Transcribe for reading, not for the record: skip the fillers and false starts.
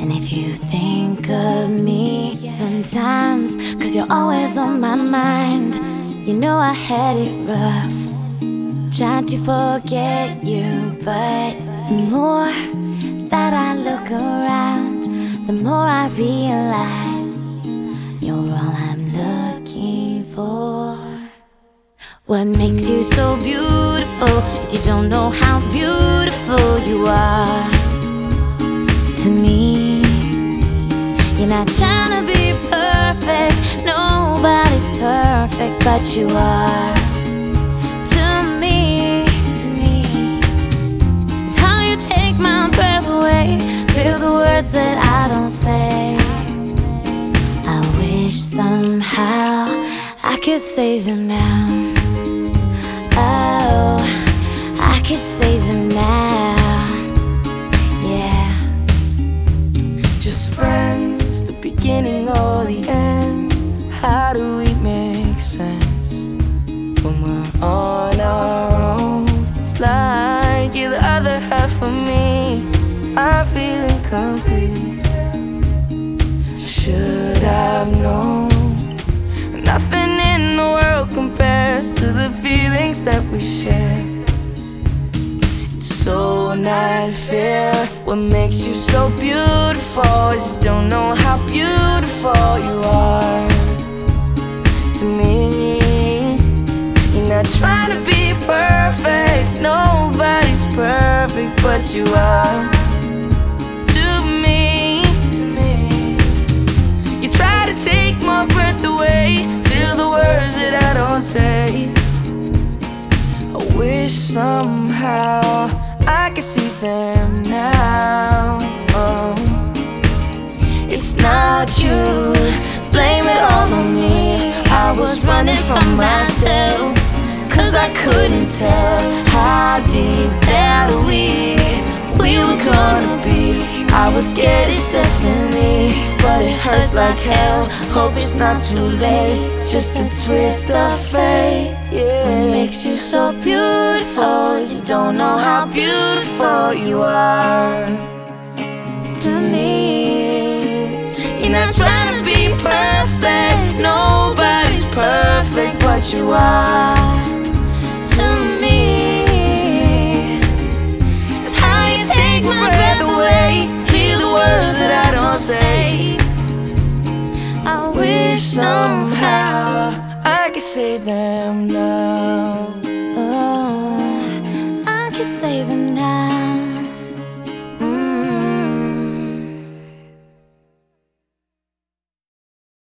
And if you think of me sometimes, 'cause you're always on my mind, you know I had it rough, trying to forget you. But the more that I look around, the more I realize you're all I'm looking for. What makes you so beautiful is you don't know how beautiful you are to me. You're not trying to be perfect, nobody's perfect, but you are to me. It's how you take my breath away, feel the words that I don't say. I wish somehow I could save them now. Oh, I could save them now. Yeah. Just friends, the beginning or the end. How do we make sense when we're on our own? It's like you're the other half of me. I'm feeling complete. Should I've known? Nothing in the world compares to the feelings that we share. It's so not fair. What makes you so beautiful is you don't know how beautiful you are to me. You're not trying to be perfect, nobody's perfect, but you are to me. You try to take my breath away, feel the words that I don't say. I wish somehow I could see them now. Oh, it's not you, blame it all on me. I was running from myself, 'cause I couldn't tell how deep that we were gonna be. I was scared it's destiny, but it hurts like hell. Hope it's not too late, it's just a twist of fate. Yeah. What makes you so beautiful is you don't know how beautiful you are to me. You're not trying to be perfect, nobody's perfect, but you are to me. It's how you take my breath away, feel the words that I don't say. I wish somehow I could say them now.